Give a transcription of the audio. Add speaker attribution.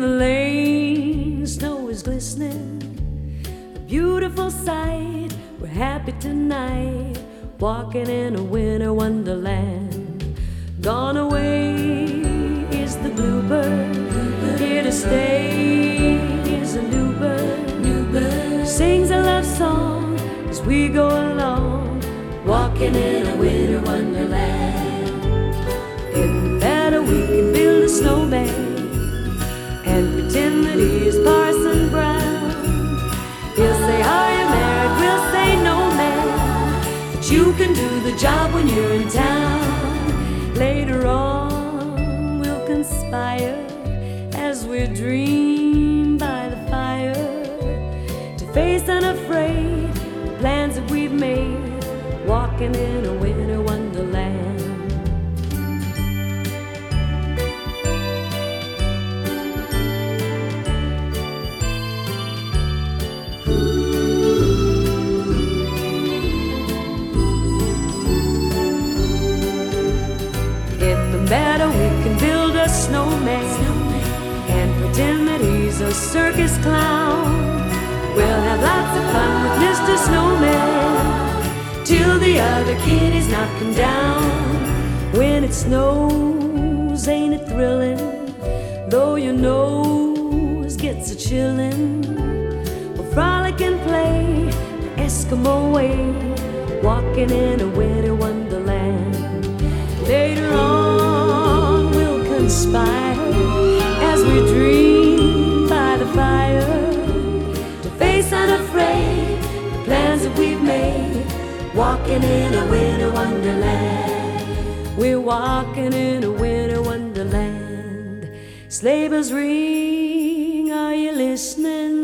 Speaker 1: the lane, snow is glistening, a beautiful sight. We're happy tonight, walking in a winter wonderland. Gone away is the bluebird, here to stay is a new bird. Sings a love song as we go along, walking in a winter wonderland. In the meadow we can build a snowman and pretend that he's Parson Brown. He'll say, are you married? We'll say, no, man, but you can do the job when you're in town. Later on we'll conspire as we dream by the fire, to face unafraid the plans that we've made, walking in a winter wonderland. Better we can build a snowman and pretend that he's a circus clown. We'll have lots of fun with Mr. Snowman till the other kitties knock him down. When it snows, ain't it thrilling? Though your nose gets a chillin', we'll frolic and play the Eskimo way, walking in a winter wonderland. Later on we'll conspire as we dream by the fire, to face unafraid the plans that we've made, walking in a winter wonderland. We're walking in a winter wonderland. Sleigh bells ring, are you listening?